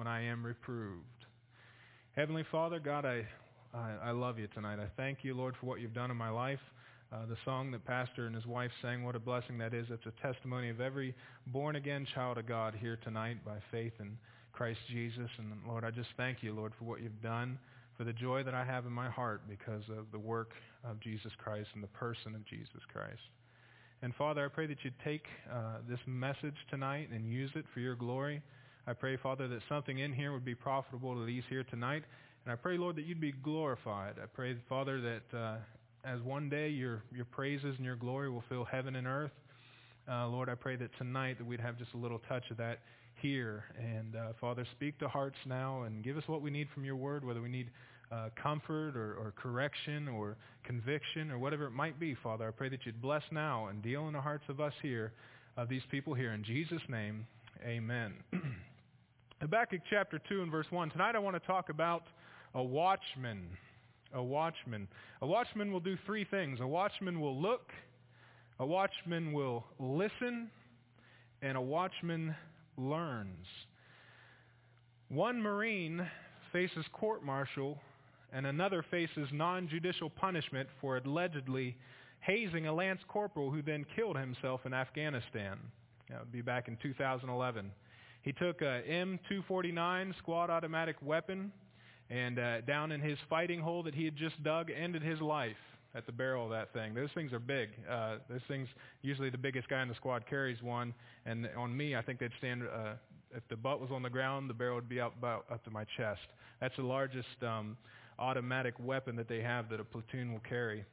when I am reproved. Heavenly Father, God, I love you tonight. I thank you, Lord, for what you've done in my life. The song that Pastor and his wife sang, what a blessing that is. It's a testimony of every born-again child of God here tonight by faith in Christ Jesus. And Lord, I just thank you, Lord, for what you've done, for the joy that I have in my heart because of the work of Jesus Christ and the person of Jesus Christ. And Father, I pray that you'd take this message tonight and use it for your glory. I pray, Father, that something in here would be profitable to these here tonight. And I pray, Lord, that you'd be glorified. I pray, Father, that as one day your praises and your glory will fill heaven and earth. Lord, I pray that tonight that we'd have just a little touch of that here. And Father, speak to hearts now and give us what we need from your word, whether we need comfort or correction or conviction or whatever it might be, Father. I pray that you'd bless now and deal in the hearts of us here, of these people here. In Jesus' name, amen. Habakkuk chapter 2 and verse 1. Tonight I want to talk about a watchman. A watchman. A watchman will do three things. A watchman will look, a watchman will listen, and a watchman learns. One Marine faces court-martial, and another faces non-judicial punishment for allegedly hazing a lance corporal who then killed himself in Afghanistan. That would be back in 2011. He took a M249 squad automatic weapon, and down in his fighting hole that he had just dug, ended his life at the barrel of that thing. Those things are big. Those things, usually the biggest guy in the squad carries one, and on me, I think they'd stand, if the butt was on the ground, the barrel would be about up to my chest. That's the largest automatic weapon that they have that a platoon will carry.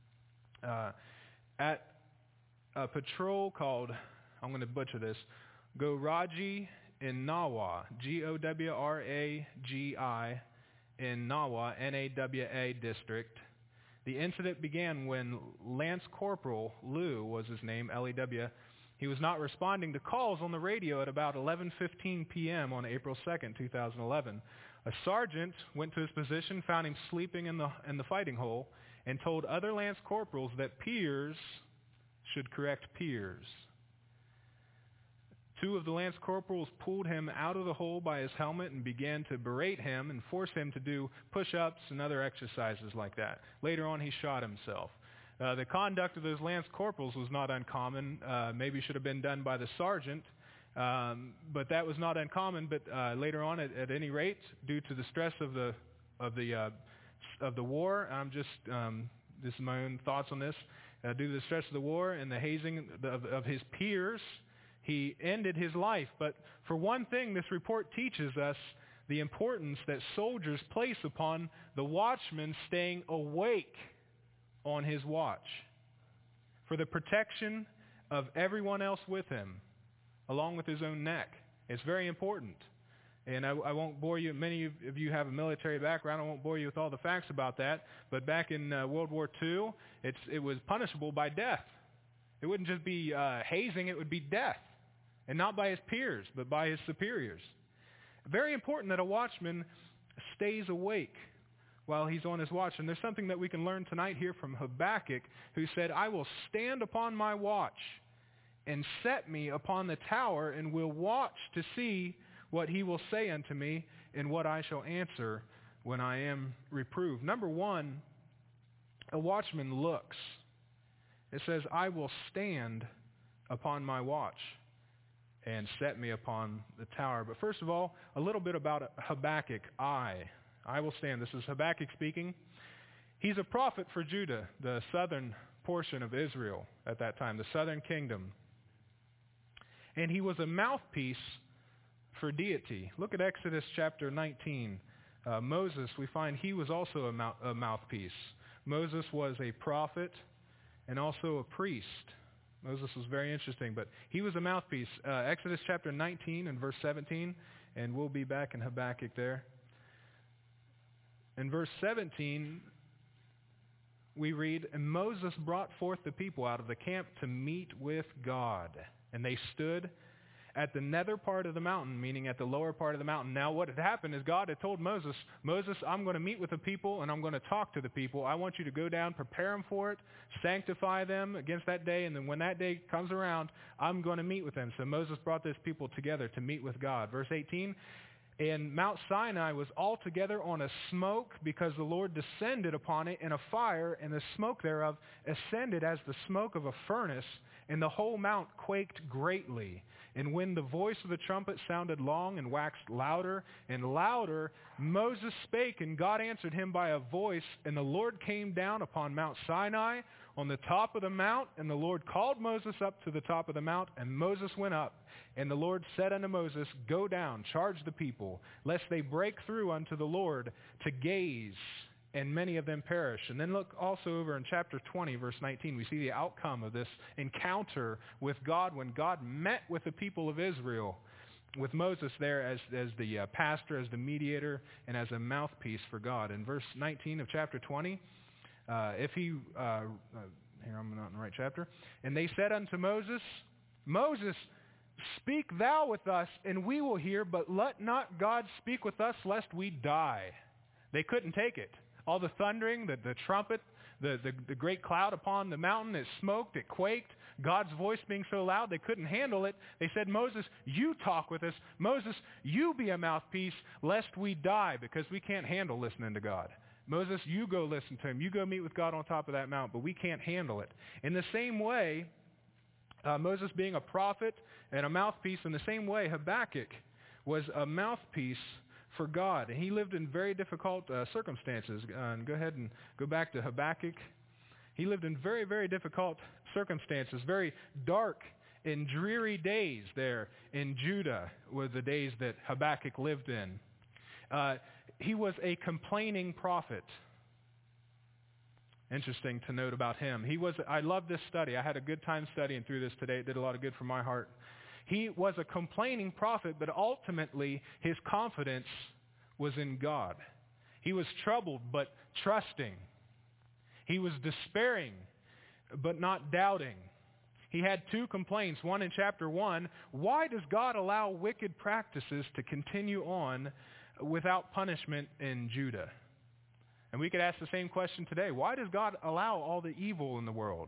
At a patrol called, I'm going to butcher this, Goraji in Nawa, Gowragi in Nawa, Nawa district. The incident began when Lance Corporal Lew was his name, L-E-W. He was not responding to calls on the radio at about 11:15 p.m. on April 2nd, 2011. A sergeant went to his position, found him sleeping in the fighting hole, and told other Lance Corporals that peers should correct peers. Two of the Lance Corporals pulled him out of the hole by his helmet and began to berate him and force him to do push-ups and other exercises like that. Later on, he shot himself. The conduct of those Lance Corporals was not uncommon. Maybe should have been done by the sergeant, but that was not uncommon. But later on, at any rate, due to the stress of the war, this is my own thoughts on this. Due to the stress of the war and the hazing of his peers, he ended his life. But for one thing, this report teaches us the importance that soldiers place upon the watchman staying awake on his watch for the protection of everyone else with him, along with his own neck. It's very important. And I won't bore you. Many of you have a military background. I won't bore you with all the facts about that. But back in World War II, it was punishable by death. It wouldn't just be hazing, it would be death. And not by his peers, but by his superiors. Very important that a watchman stays awake while he's on his watch. And there's something that we can learn tonight here from Habakkuk, who said, I will stand upon my watch and set me upon the tower and will watch to see what he will say unto me and what I shall answer when I am reproved. Number one, a watchman looks. It says, I will stand upon my watch and set me upon the tower. But first of all, a little bit about Habakkuk. I will stand. This is Habakkuk speaking. He's a prophet for Judah, the southern portion of Israel at that time, the southern kingdom. And he was a mouthpiece for deity. Look at Exodus chapter 19. Moses, we find he was also a mouthpiece. Moses was a prophet and also a priest. Moses was very interesting, but he was a mouthpiece. Exodus chapter 19 and verse 17, and we'll be back in Habakkuk there. In verse 17, we read, and Moses brought forth the people out of the camp to meet with God. And they stood at the nether part of the mountain, meaning at the lower part of the mountain. Now what had happened is God had told Moses, Moses, I'm going to meet with the people and I'm going to talk to the people. I want you to go down, prepare them for it, sanctify them against that day, and then when that day comes around, I'm going to meet with them. So Moses brought this people together to meet with God. Verse 18, And Mount Sinai was altogether on a smoke because the Lord descended upon it in a fire, and the smoke thereof ascended as the smoke of a furnace, and the whole mount quaked greatly. And when the voice of the trumpet sounded long and waxed louder and louder, Moses spake, and God answered him by a voice, and the Lord came down upon Mount Sinai on the top of the mount, and the Lord called Moses up to the top of the mount, and Moses went up. And the Lord said unto Moses, Go down, charge the people, lest they break through unto the Lord to gaze, and many of them perish. And then look also over in chapter 20, verse 19. We see the outcome of this encounter with God when God met with the people of Israel, with Moses there as the pastor, as the mediator, and as a mouthpiece for God. In verse 19 of chapter 20, here I'm not in the right chapter. And they said unto Moses, Moses, speak thou with us, and we will hear, but let not God speak with us, lest we die. They couldn't take it. All the thundering, the trumpet, the great cloud upon the mountain, it smoked, it quaked. God's voice being so loud, they couldn't handle it. They said, Moses, you talk with us. Moses, you be a mouthpiece, lest we die, because we can't handle listening to God. Moses, you go listen to him. You go meet with God on top of that mount, but we can't handle it. In the same way, Moses being a prophet and a mouthpiece, in the same way, Habakkuk was a mouthpiece for God. And he lived in very difficult circumstances. And go ahead and go back to Habakkuk. He lived in very, very difficult circumstances, very dark and dreary days there in Judah were the days that Habakkuk lived in. He was a complaining prophet. Interesting to note about him. I love this study. I had a good time studying through this today. It did a lot of good for my heart. He was a complaining prophet, but ultimately his confidence was in God. He was troubled, but trusting. He was despairing, but not doubting. He had two complaints. One in chapter 1, why does God allow wicked practices to continue on without punishment in Judah? And we could ask the same question today. Why does God allow all the evil in the world?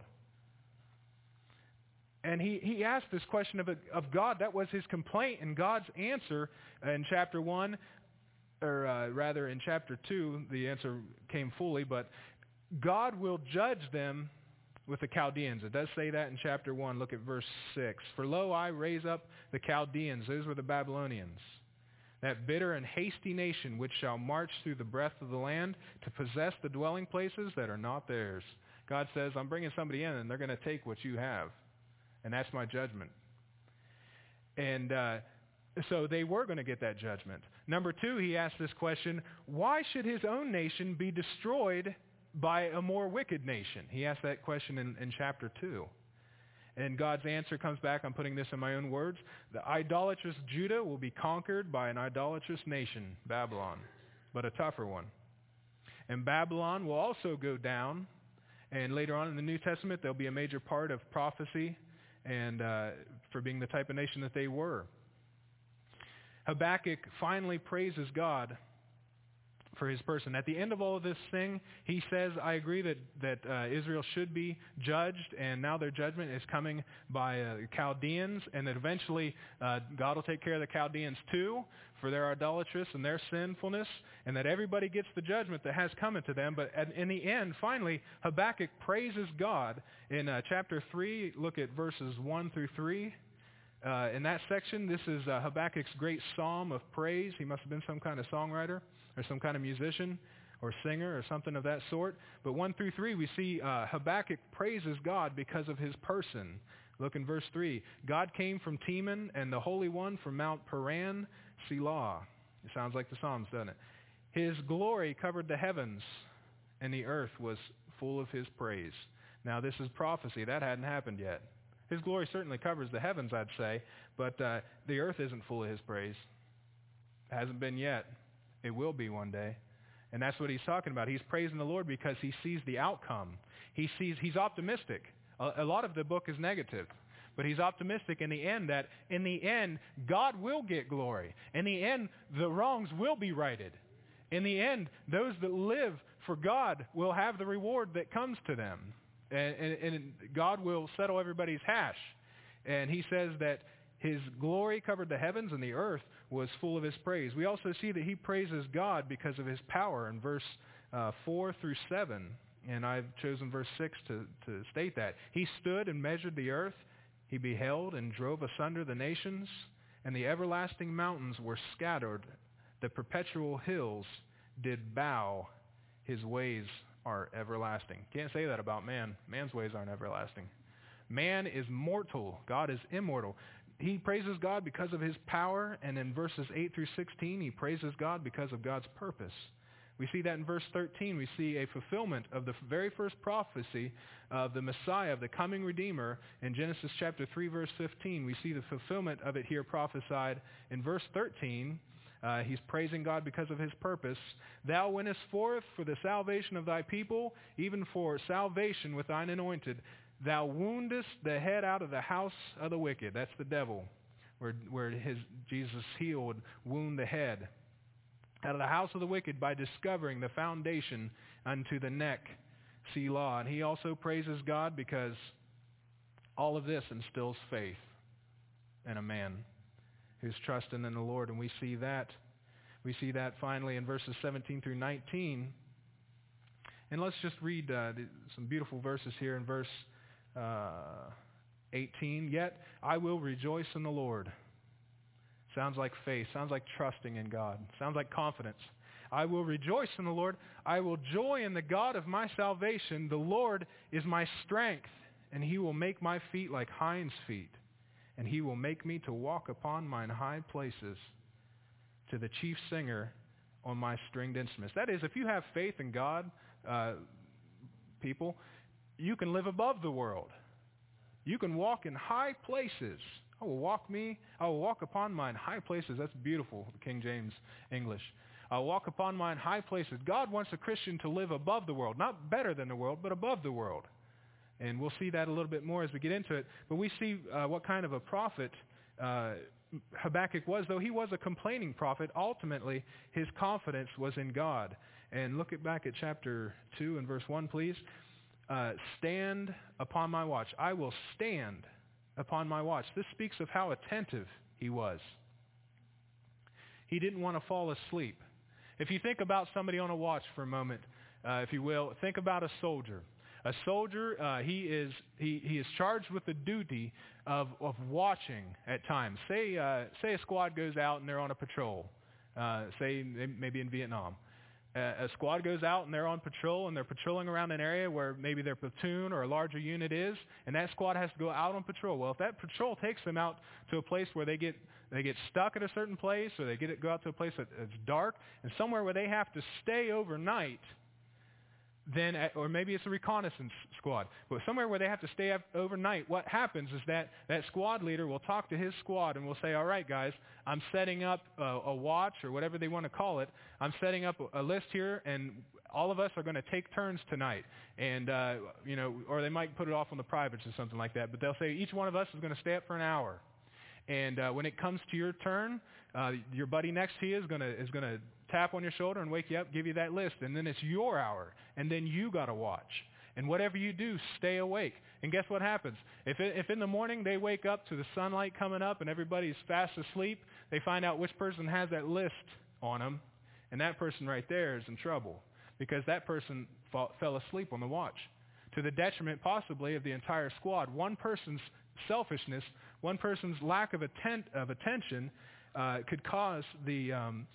And he asked this question of God. That was his complaint. And God's answer in chapter 1, or rather in chapter 2, the answer came fully, but God will judge them with the Chaldeans. It does say that in chapter 1. Look at verse 6. For lo, I raise up the Chaldeans. Those were the Babylonians. That bitter and hasty nation which shall march through the breadth of the land to possess the dwelling places that are not theirs. God says, I'm bringing somebody in and they're going to take what you have. And that's my judgment. And so they were going to get that judgment. Number 2, he asked this question, why should his own nation be destroyed by a more wicked nation? He asked that question in chapter 2. And God's answer comes back, I'm putting this in my own words, the idolatrous Judah will be conquered by an idolatrous nation, Babylon, but a tougher one. And Babylon will also go down, and later on in the New Testament, there'll be a major part of prophecy and for being the type of nation that they were. Habakkuk finally praises God for his person. At the end of all of this thing, he says, I agree that Israel should be judged, and now their judgment is coming by Chaldeans, and that eventually God will take care of the Chaldeans too for their idolatrous and their sinfulness, and that everybody gets the judgment that has come into them. But in the end, finally, Habakkuk praises God. In chapter 3, look at verses 1 through 3. In that section, this is Habakkuk's great psalm of praise. He must have been some kind of songwriter or some kind of musician or singer or something of that sort. But 1 through 3, we see Habakkuk praises God because of his person. Look in verse 3. God came from Teman, and the Holy One from Mount Paran, Selah. It sounds like the Psalms, doesn't it? His glory covered the heavens, and the earth was full of his praise. Now, this is prophecy. That hadn't happened yet. His glory certainly covers the heavens, I'd say, but the earth isn't full of his praise. It hasn't been yet. It will be one day. And that's what he's talking about. He's praising the Lord because he sees the outcome. He's optimistic. A lot of the book is negative, but he's optimistic in the end that in the end, God will get glory. In the end, the wrongs will be righted. In the end, those that live for God will have the reward that comes to them. And God will settle everybody's hash. And he says that his glory covered the heavens, and the earth was full of his praise. We also see that he praises God because of his power in verse 4 through 7. And I've chosen verse 6 to state that. He stood and measured the earth. He beheld and drove asunder the nations. And the everlasting mountains were scattered. The perpetual hills did bow. His ways are everlasting. Can't say that about man. Man's ways aren't everlasting. Man is mortal. God is immortal. He praises God because of his power. And in verses 8 through 16, he praises God because of God's purpose. We see that in verse 13. We see a fulfillment of the very first prophecy of the Messiah, of the coming Redeemer. In Genesis chapter 3, verse 15, we see the fulfillment of it here prophesied. In verse 13, he's praising God because of his purpose. Thou wentest forth for the salvation of thy people, even for salvation with thine anointed. Thou woundest the head out of the house of the wicked. That's the devil, where Jesus would wound the head out of the house of the wicked by discovering the foundation unto the neck, Selah. And he also praises God because all of this instills faith in a man who's trusting in the Lord. And we see that finally in verses 17 through 19. And let's just read some beautiful verses here in verse 18. Yet I will rejoice in the Lord. Sounds like faith. Sounds like trusting in God. Sounds like confidence. I will rejoice in the Lord. I will joy in the God of my salvation. The Lord is my strength, and he will make my feet like hinds' feet, and he will make me to walk upon mine high places. To the chief singer on my stringed instruments. That is, if you have faith in God, people, you can live above the world. You can walk in high places. I will walk upon mine high places. That's beautiful, King James English. I will walk upon mine high places. God wants a Christian to live above the world. Not better than the world, but above the world. And we'll see that a little bit more as we get into it. But we see what kind of a prophet Habakkuk was. Though he was a complaining prophet, ultimately his confidence was in God. And look back at chapter 2 and verse 1, please. Stand upon my watch. I will stand upon my watch. This speaks of how attentive he was. He didn't want to fall asleep. If you think about somebody on a watch for a moment, if you will, think about a soldier. A soldier, he is charged with the duty of watching at times. Say a squad goes out and they're on a patrol. Say maybe in Vietnam. A squad goes out and they're on patrol and they're patrolling around an area where maybe their platoon or a larger unit is, and that squad has to go out on patrol. Well, if that patrol takes them out to a place where they get stuck at a certain place, or they go out to a place that's dark and somewhere where they have to stay overnight, then, or maybe it's a reconnaissance squad, but somewhere where they have to stay overnight, what happens is that squad leader will talk to his squad and will say, all right, guys, I'm setting up a watch, or whatever they want to call it. I'm setting up a list here, and all of us are going to take turns tonight. And, or they might put it off on the privates or something like that, but they'll say each one of us is going to stay up for an hour. And when it comes to your turn, your buddy next to you is going to tap on your shoulder and wake you up, give you that list, and then it's your hour, and then you got to watch. And whatever you do, stay awake. And guess what happens? If in the morning they wake up to the sunlight coming up and everybody's fast asleep, they find out which person has that list on them, and that person right there is in trouble because that person fell asleep on the watch, to the detriment possibly of the entire squad. One person's selfishness, one person's lack of attention could cause the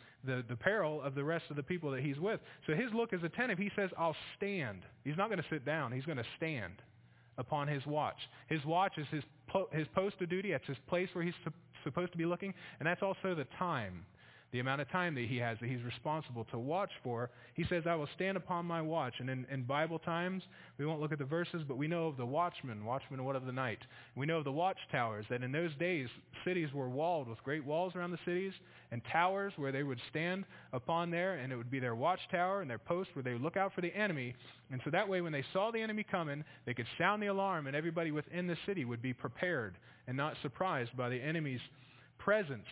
peril of the rest of the people that he's with. So his look is attentive. He says, I'll stand. He's not going to sit down. He's going to stand upon his watch. His watch is his post of duty. That's his place where he's supposed to be looking. And that's also the time, the amount of time that he has that he's responsible to watch for. He says, I will stand upon my watch. And in Bible times, we won't look at the verses, but we know of the watchman what of the night. We know of the watchtowers, that in those days, cities were walled with great walls around the cities and towers where they would stand upon there, and it would be their watchtower and their post where they would look out for the enemy. And so that way, when they saw the enemy coming, they could sound the alarm, and everybody within the city would be prepared and not surprised by the enemy's presence.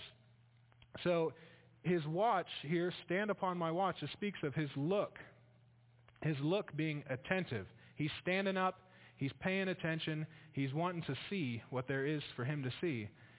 So his watch here, stand upon my watch, it speaks of his look being attentive. He's standing up, he's paying attention, he's wanting to see what there is for him to see.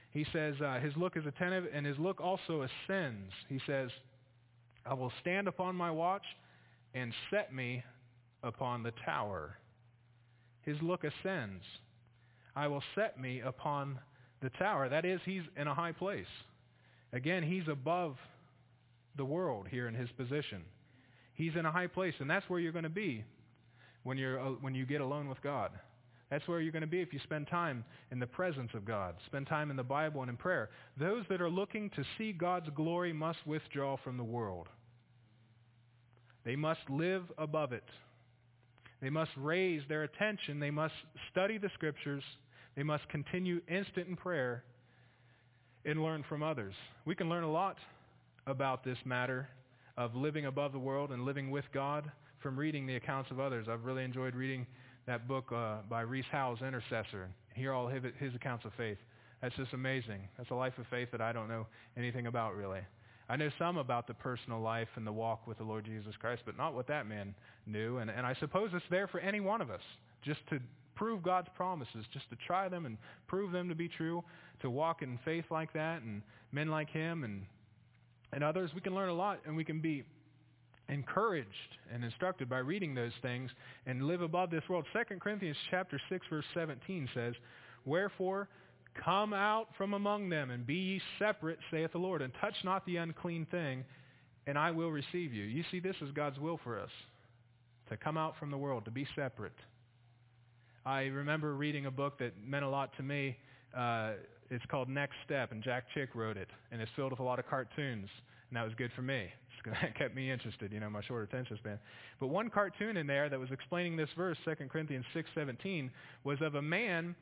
He says his look is attentive, and his look also ascends. He says, I will stand upon my watch and set me upon the tower. His look ascends. I will set me upon the tower. That is, he's in a high place. Again, he's above the world here in his position. He's in a high place, and that's where you're going to be when you get alone with God. That's where you're going to be if you spend time in the presence of God, spend time in the Bible and in prayer. Those that are looking to see God's glory must withdraw from the world. They must live above it. They must raise their attention. They must study the Scriptures. They must continue instant in prayer and learn from others. We can learn a lot about this matter of living above the world and living with God from reading the accounts of others. I've really enjoyed reading that book by Rees Howells, Intercessor, and hear all his accounts of faith. That's just amazing. That's a life of faith that I don't know anything about, really. I know some about the personal life and the walk with the Lord Jesus Christ, but not what that man knew. And I suppose it's there for any one of us, just to prove God's promises, just to try them and prove them to be true, to walk in faith like that, and men like him and others. We can learn a lot, and we can be encouraged and instructed by reading those things and live above this world. 2 Corinthians chapter 6, verse 17 says, Wherefore, come out from among them, and be ye separate, saith the Lord, and touch not the unclean thing, and I will receive you. You see, this is God's will for us, to come out from the world, to be separate. I remember reading a book that meant a lot to me. It's called Next Step, and Jack Chick wrote it, and it's filled with a lot of cartoons, and that was good for me. That kept me interested, my short attention span. But one cartoon in there that was explaining this verse, 2 Corinthians 6:17, was of a man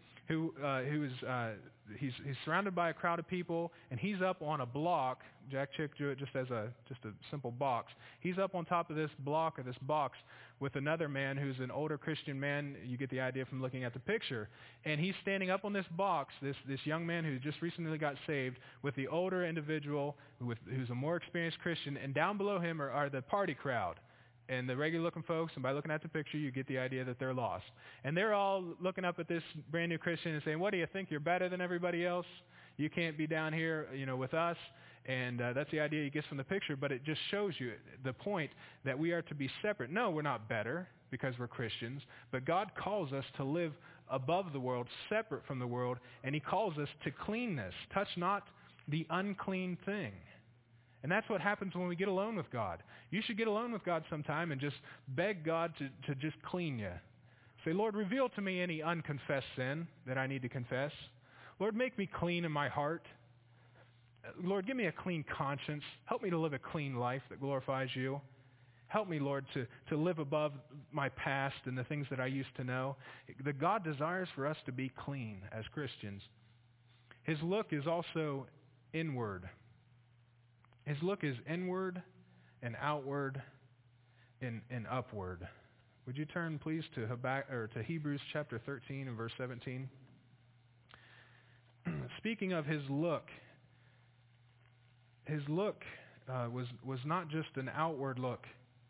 he's surrounded by a crowd of people, and he's up on a block. Jack Chick drew it just a simple box. He's up on top of this block or this box with another man who's an older Christian man. You get the idea from looking at the picture. And he's standing up on this box, this young man who just recently got saved, with the older individual who's a more experienced Christian, and down below him are the party crowd and the regular-looking folks, and by looking at the picture, you get the idea that they're lost. And they're all looking up at this brand-new Christian and saying, what do you think? You're better than everybody else? You can't be down here, with us? And that's the idea he gets from the picture, but it just shows you the point that we are to be separate. No, we're not better because we're Christians, but God calls us to live above the world, separate from the world, and he calls us to cleanness. Touch not the unclean thing. And that's what happens when we get alone with God. You should get alone with God sometime and just beg God to just clean you. Say, Lord, reveal to me any unconfessed sin that I need to confess. Lord, make me clean in my heart. Lord, give me a clean conscience. Help me to live a clean life that glorifies you. Help me, Lord, to live above my past and the things that I used to know. That God desires for us to be clean as Christians. His look is also inward. His look is inward and outward and upward. Would you turn, please, to Hebrews chapter 13 and verse 17? Speaking of his look was not just an outward look,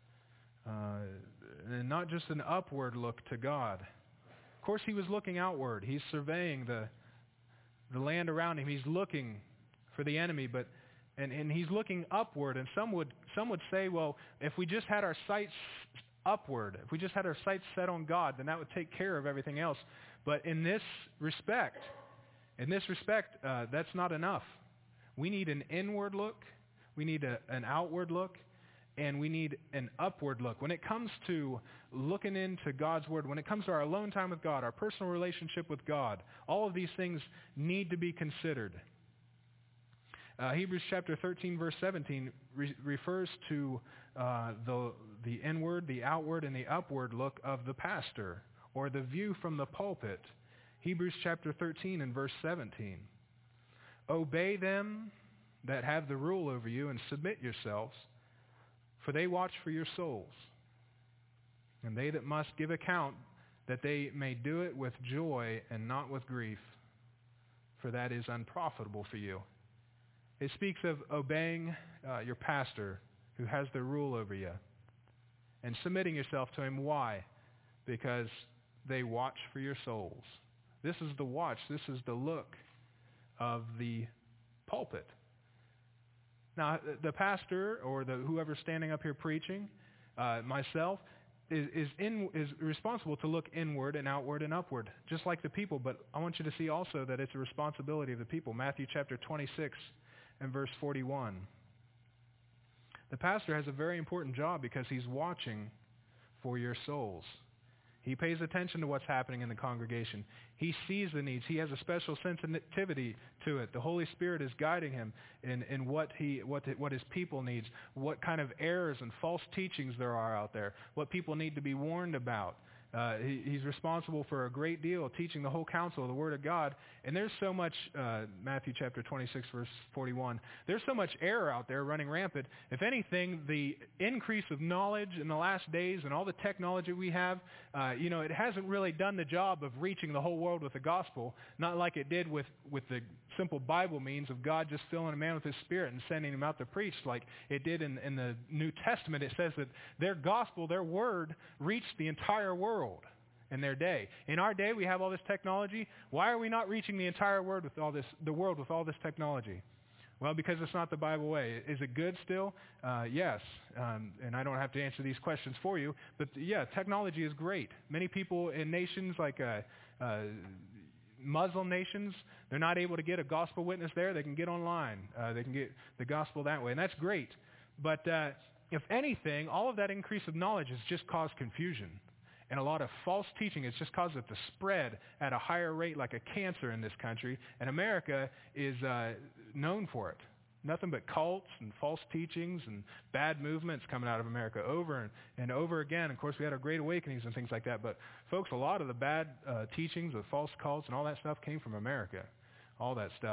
and not just an upward look to God. Of course, he was looking outward. He's surveying the land around him. He's looking for the enemy, and he's looking upward. And some would say, well, if we just had our sights upward, if we just had our sights set on God, then that would take care of everything else. But in this respect, that's not enough. We need an inward look, we need an outward look, and we need an upward look. When it comes to looking into God's Word, when it comes to our alone time with God, our personal relationship with God, all of these things need to be considered. Hebrews chapter 13, verse 17 refers to the inward, the outward, and the upward look of the pastor, or the view from the pulpit. Hebrews chapter 13 and verse 17. Obey them that have the rule over you, and submit yourselves, for they watch for your souls. And they that must give account, that they may do it with joy and not with grief, for that is unprofitable for you. It speaks of obeying your pastor who has the rule over you and submitting yourself to him. Why? Because they watch for your souls. This is the watch. This is the look of the pulpit. Now, the pastor or whoever's standing up here preaching, myself, is responsible to look inward and outward and upward, just like the people. But I want you to see also that it's a responsibility of the people. Matthew chapter 26 and verse 41. The pastor has a very important job because he's watching for your souls. He pays attention to what's happening in the congregation. He sees the needs. He has a special sensitivity to it. The Holy Spirit is guiding him in what his people needs, what kind of errors and false teachings there are out there, what people need to be warned about. He's responsible for a great deal of teaching the whole counsel of the Word of God. And there's so much, Matthew chapter 26, verse 41, there's so much error out there running rampant. If anything, the increase of knowledge in the last days and all the technology we have, it hasn't really done the job of reaching the whole world with the gospel, not like it did with the simple Bible means of God just filling a man with His Spirit and sending him out to preach like it did in the New Testament. It says that their gospel, their word, reached the entire world in their day. In our day, we have all this technology. Why are we not reaching the entire world with all this technology? Well, because it's not the Bible way. Is it good still? Yes. And I don't have to answer these questions for you. But yeah, technology is great. Many people in nations like Muslim nations, they're not able to get a gospel witness there. They can get online. They can get the gospel that way. And that's great. But if anything, all of that increase of knowledge has just caused confusion. And a lot of false teaching has just caused it to spread at a higher rate like a cancer in this country. And America is known for it. Nothing but cults and false teachings and bad movements coming out of America over and over again. Of course, we had our Great Awakenings and things like that. But folks, a lot of the bad teachings of false cults and all that stuff came from America. All that stuff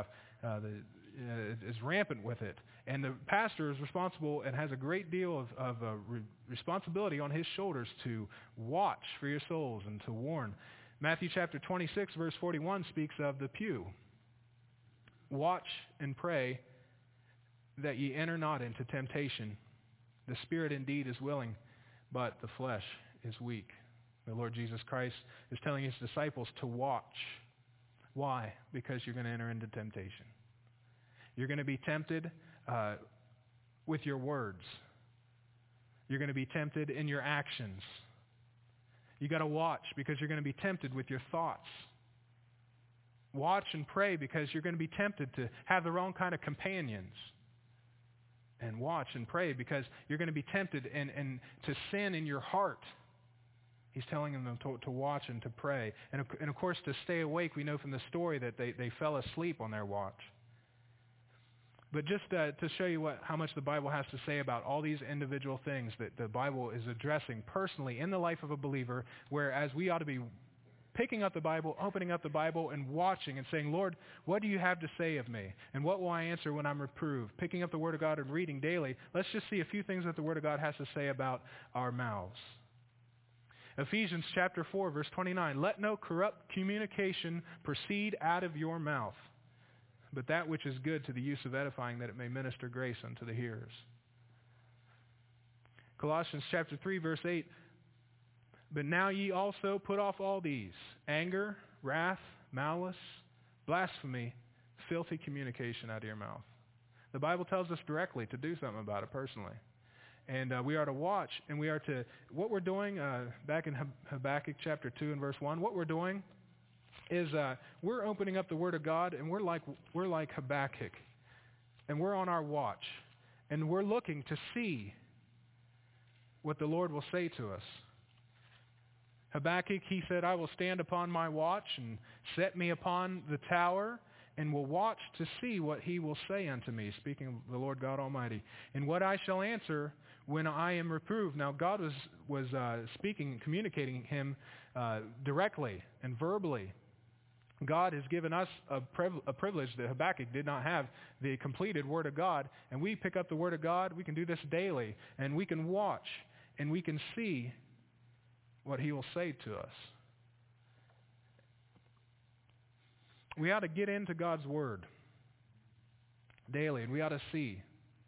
is rampant with it. And the pastor is responsible and has a great deal of responsibility on his shoulders to watch for your souls and to warn. Matthew chapter 26, verse 41 speaks of the pew. Watch and pray that ye enter not into temptation. The spirit indeed is willing, but the flesh is weak. The Lord Jesus Christ is telling his disciples to watch. Why? Because you're going to enter into temptation. You're going to be tempted with your words. You're going to be tempted in your actions. You got to watch because you're going to be tempted with your thoughts. Watch and pray because you're going to be tempted to have the wrong kind of companions. And watch and pray because you're going to be tempted and to sin in your heart. He's telling them to watch and to pray. And of course, to stay awake, we know from the story that they fell asleep on their watch. But just to show you how much the Bible has to say about all these individual things that the Bible is addressing personally in the life of a believer, whereas we ought to be picking up the Bible, opening up the Bible, and watching and saying, Lord, what do you have to say of me? And what will I answer when I'm reproved? Picking up the Word of God and reading daily. Let's just see a few things that the Word of God has to say about our mouths. Ephesians chapter 4, verse 29. Let no corrupt communication proceed out of your mouth, but that which is good to the use of edifying, that it may minister grace unto the hearers. Colossians chapter 3, verse 8. But now ye also put off all these: anger, wrath, malice, blasphemy, filthy communication out of your mouth. The Bible tells us directly to do something about it personally. And we are to watch, and we are to, what we're doing, back in Habakkuk chapter 2 and verse 1, what we're doing is we're opening up the Word of God, and we're like Habakkuk. And we're on our watch. And we're looking to see what the Lord will say to us. Habakkuk, he said, I will stand upon my watch and set me upon the tower and will watch to see what he will say unto me, speaking of the Lord God Almighty, and what I shall answer when I am reproved. Now, God was speaking, communicating him directly and verbally. God has given us a privilege that Habakkuk did not have, the completed Word of God, and we pick up the Word of God. We can do this daily, and we can watch, and we can see what he will say to us. We ought to get into God's Word daily, and we ought to see.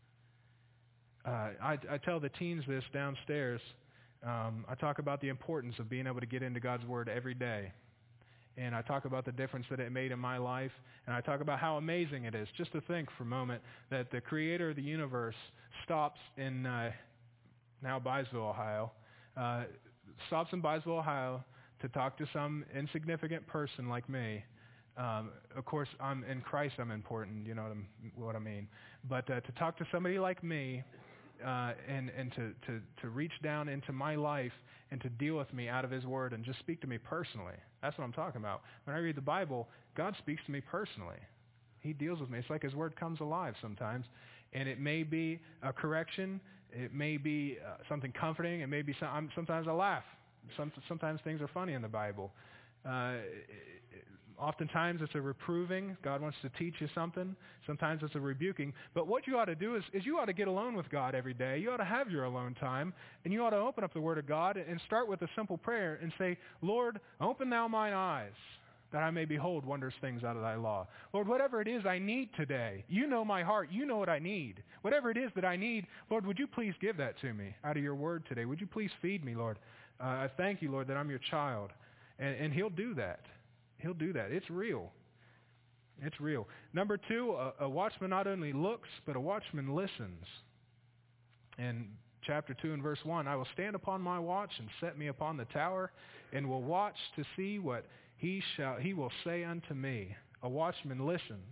I tell the teens this downstairs. I talk about the importance of being able to get into God's Word every day. and I talk about the difference that it made in my life, and I talk about how amazing it is. Just to think for a moment that the creator of the universe stops in now Byesville, Ohio, to talk to some insignificant person like me. Of course, I'm in Christ. I'm important. You know what I mean. But to talk to somebody like me, and to reach down into my life and to deal with me out of His Word and just speak to me personally. That's what I'm talking about. When I read the Bible, God speaks to me personally. He deals with me. It's like His Word comes alive sometimes, and it may be a correction. It may be something comforting. It may be sometimes I laugh. Sometimes things are funny in the Bible. Oftentimes it's a reproving. God wants to teach you something. Sometimes it's a rebuking. But what you ought to do is you ought to get alone with God every day. You ought to have your alone time, and you ought to open up the Word of God and start with a simple prayer and say, Lord, open thou mine eyes, that I may behold wondrous things out of thy law. Lord, whatever it is I need today, you know my heart. You know what I need. Whatever it is that I need, Lord, would you please give that to me out of your Word today? Would you please feed me, Lord? I thank you, Lord, that I'm your child. And He'll do that. He'll do that. It's real. It's real. Number 2, a watchman not only looks, but a watchman listens. In chapter 2 and verse 1, I will stand upon my watch and set me upon the tower, and will watch to see what he will say unto me. A watchman listens.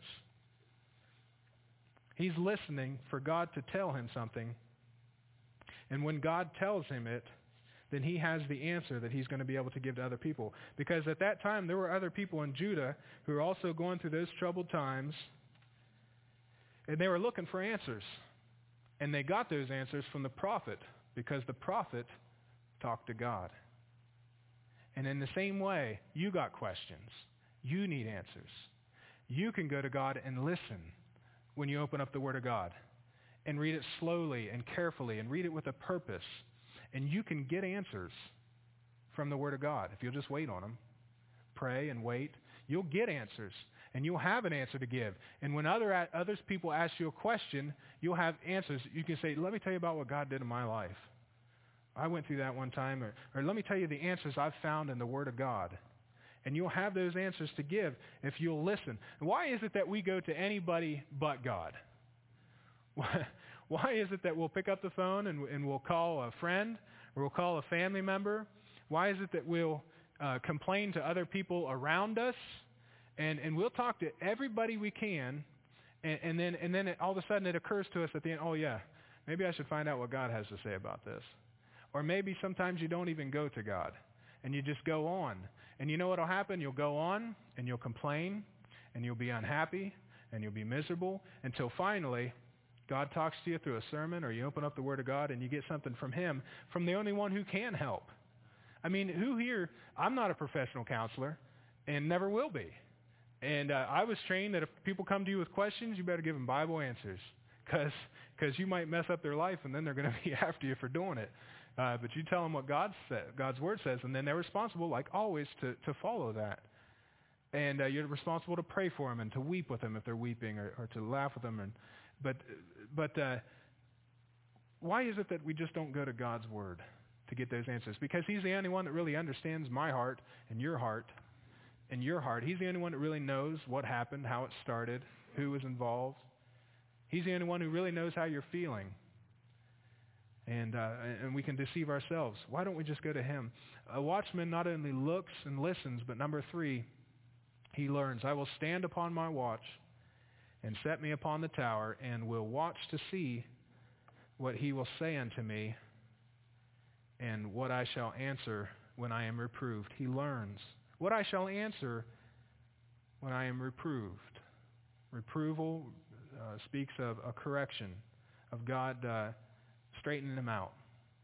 He's listening for God to tell him something. And when God tells him it, then he has the answer that he's going to be able to give to other people. Because at that time, there were other people in Judah who were also going through those troubled times, and they were looking for answers. And they got those answers from the prophet, because the prophet talked to God. And in the same way, you got questions. You need answers. You can go to God and listen when you open up the Word of God, and read it slowly and carefully, and read it with a purpose. And you can get answers from the Word of God if you'll just wait on them. Pray and wait. You'll get answers, and you'll have an answer to give. And when others people ask you a question, you'll have answers. You can say, let me tell you about what God did in my life. I went through that one time. Or let me tell you the answers I've found in the Word of God. And you'll have those answers to give if you'll listen. And why is it that we go to anybody but God? Why is it that we'll pick up the phone and we'll call a friend or we'll call a family member? Why is it that we'll complain to other people around us, and we'll talk to everybody we can, and then all of a sudden it occurs to us at the end, oh yeah, maybe I should find out what God has to say about this. Or maybe sometimes you don't even go to God, and you just go on. And you know what will happen? You'll go on, and you'll complain, and you'll be unhappy, and you'll be miserable, until finally God talks to you through a sermon, or you open up the Word of God and you get something from Him, from the only one who can help. I mean, who here, I'm not a professional counselor and never will be. And I was trained that if people come to you with questions, you better give them Bible answers, because you might mess up their life and then they're going to be after you for doing it. But you tell them what God's Word says, and then they're responsible, like always, to follow that. And you're responsible to pray for them and to weep with them if they're weeping, or to laugh with them. But why is it that we just don't go to God's Word to get those answers? Because He's the only one that really understands my heart and your heart and your heart. He's the only one that really knows what happened, how it started, who was involved. He's the only one who really knows how you're feeling. And we can deceive ourselves. Why don't we just go to Him? A watchman not only looks and listens, but number 3, he learns. I will stand upon my watch and set me upon the tower, and will watch to see what he will say unto me, and what I shall answer when I am reproved. He learns what I shall answer when I am reproved. Reproval speaks of a correction, of God straightening him out.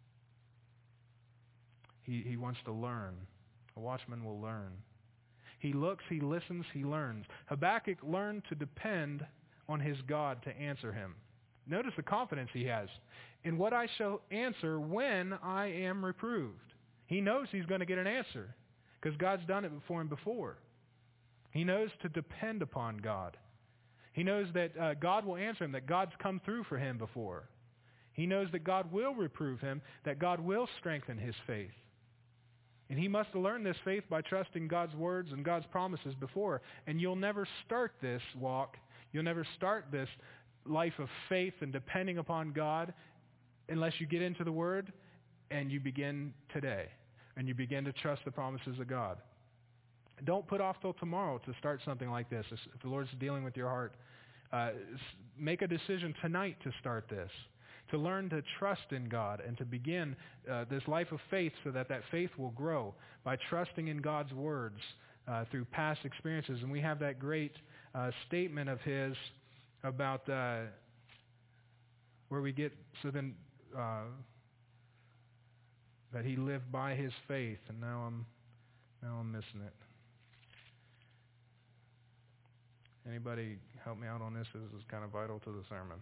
He wants to learn. A watchman will learn. He looks, he listens, he learns. Habakkuk learned to depend on his God to answer him. Notice the confidence he has. In what I shall answer when I am reproved. He knows he's going to get an answer, because God's done it for him before. He knows to depend upon God. He knows that God will answer him, that God's come through for him before. He knows that God will reprove him, that God will strengthen his faith. And he must have learned this faith by trusting God's words and God's promises before. And you'll never start this walk, you'll never start this life of faith and depending upon God unless you get into the Word and you begin today. And you begin to trust the promises of God. Don't put off till tomorrow to start something like this. If the Lord's dealing with your heart, make a decision tonight to start this. To learn to trust in God and to begin this life of faith so that faith will grow by trusting in God's words through past experiences. And we have that great statement of his about where we get, so then that he lived by his faith. And now I'm missing it. Anybody help me out on this? This is kind of vital to the sermon.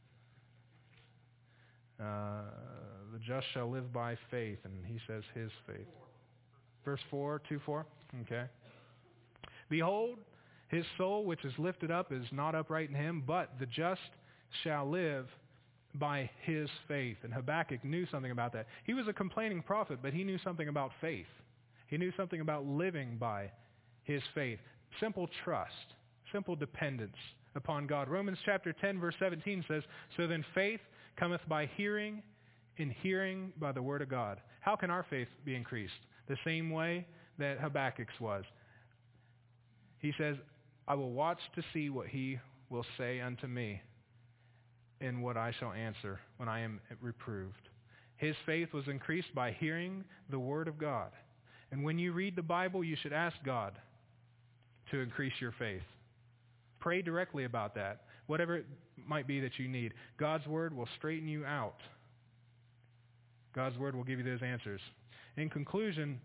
The just shall live by faith, and he says his faith. Verse 4, 2:4. Okay. Behold, his soul which is lifted up is not upright in him, but the just shall live by his faith. And Habakkuk knew something about that. He was a complaining prophet, but he knew something about faith. He knew something about living by his faith. Simple trust, simple dependence upon God. Romans chapter 10, verse 17 says, so then faith cometh by hearing, and hearing by the word of God. How can our faith be increased? The same way that Habakkuk's was. He says, I will watch to see what he will say unto me, and what I shall answer when I am reproved. His faith was increased by hearing the word of God. And when you read the Bible, you should ask God to increase your faith. Pray directly about that. Whatever it might be that you need. God's word will straighten you out. God's word will give you those answers. In conclusion,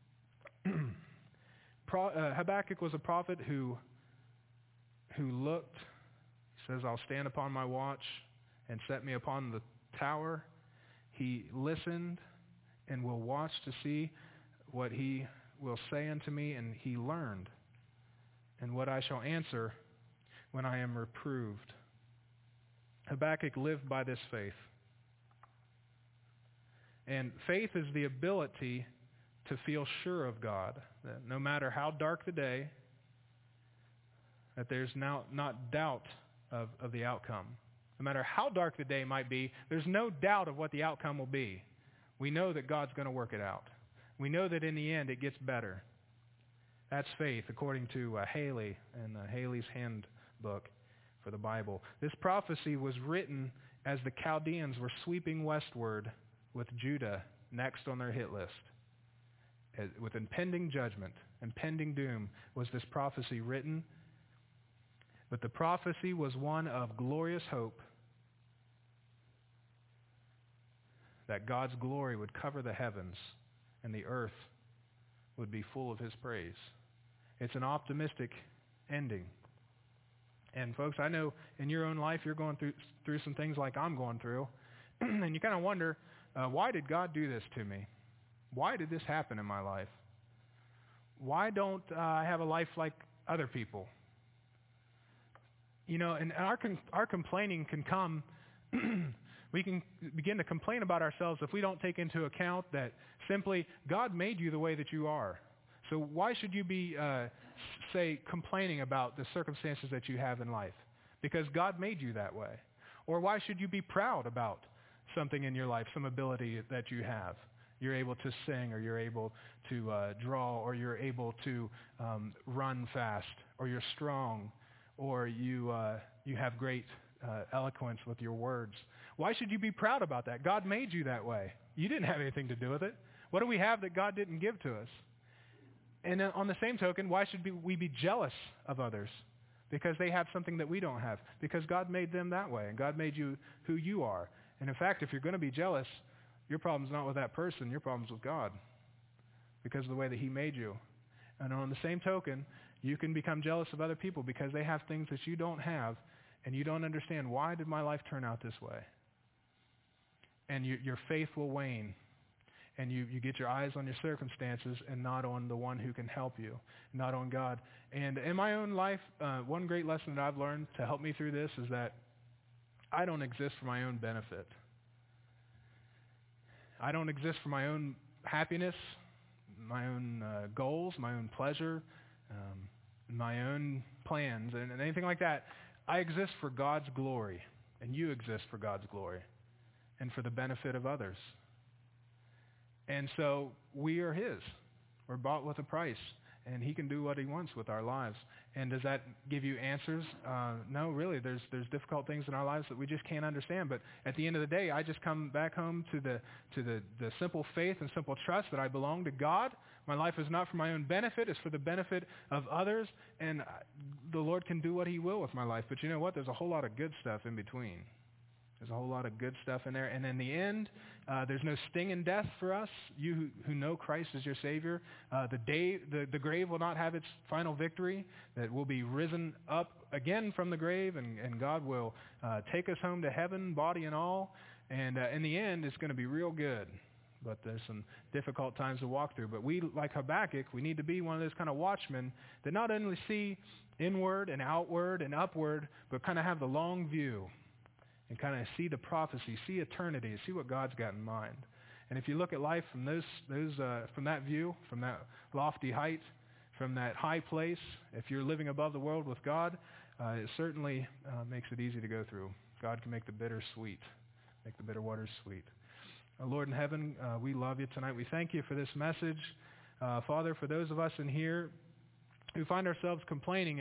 Habakkuk was a prophet who looked, he says, I'll stand upon my watch and set me upon the tower. He listened and will watch to see what he will say unto me, and he learned, and what I shall answer when I am reproved. Habakkuk lived by this faith. And faith is the ability to feel sure of God, that no matter how dark the day, that there's now not doubt of the outcome. No matter how dark the day might be, there's no doubt of what the outcome will be. We know that God's going to work it out. We know that in the end it gets better. That's faith, according to Haley and Haley's handbook for the Bible. This prophecy was written as the Chaldeans were sweeping westward with Judah next on their hit list. With impending judgment, impending doom, was this prophecy written. But the prophecy was one of glorious hope that God's glory would cover the heavens and the earth would be full of his praise. It's an optimistic ending. And folks, I know in your own life you're going through some things like I'm going through. And you kind of wonder, why did God do this to me? Why did this happen in my life? Why don't I have a life like other people? You know, and our complaining can come, we can begin to complain about ourselves if we don't take into account that simply God made you the way that you are. So why should you be, complaining about the circumstances that you have in life? Because God made you that way. Or why should you be proud about something in your life, some ability that you have? You're able to sing, or you're able to draw, or you're able to run fast, or you're strong, or you have great eloquence with your words. Why should you be proud about that? God made you that way. You didn't have anything to do with it. What do we have that God didn't give to us? And on the same token, why should we be jealous of others? Because they have something that we don't have. Because God made them that way, and God made you who you are. And in fact, if you're going to be jealous, your problem's not with that person, your problem's with God. Because of the way that he made you. And on the same token, you can become jealous of other people because they have things that you don't have, and you don't understand, why did my life turn out this way? And your faith will wane. And you get your eyes on your circumstances and not on the one who can help you, not on God. And in my own life, one great lesson that I've learned to help me through this is that I don't exist for my own benefit. I don't exist for my own happiness, goals, my own pleasure, my own plans, and anything like that. I exist for God's glory, and you exist for God's glory and for the benefit of others. And so we are His. We're bought with a price, and He can do what He wants with our lives. And does that give you answers? No, really. There's difficult things in our lives that we just can't understand. But at the end of the day, I just come back home to the simple faith and simple trust that I belong to God. My life is not for my own benefit. It's for the benefit of others. And the Lord can do what He will with my life. But you know what? There's a whole lot of good stuff in between. There's a whole lot of good stuff in there. And in the end, there's no sting in death for us. You who know Christ as your Savior, the grave will not have its final victory. That we'll be risen up again from the grave, and God will take us home to heaven, body and all. And in the end, it's going to be real good. But there's some difficult times to walk through. But we, like Habakkuk, we need to be one of those kind of watchmen that not only see inward and outward and upward, but kind of have the long view and kind of see the prophecy, see eternity, see what God's got in mind. And if you look at life from from that view, from that lofty height, from that high place, if you're living above the world with God, it certainly makes it easy to go through. God can make the bitter sweet, make the bitter waters sweet. Lord in heaven, we love you tonight. We thank you for this message. Father, for those of us in here who find ourselves complaining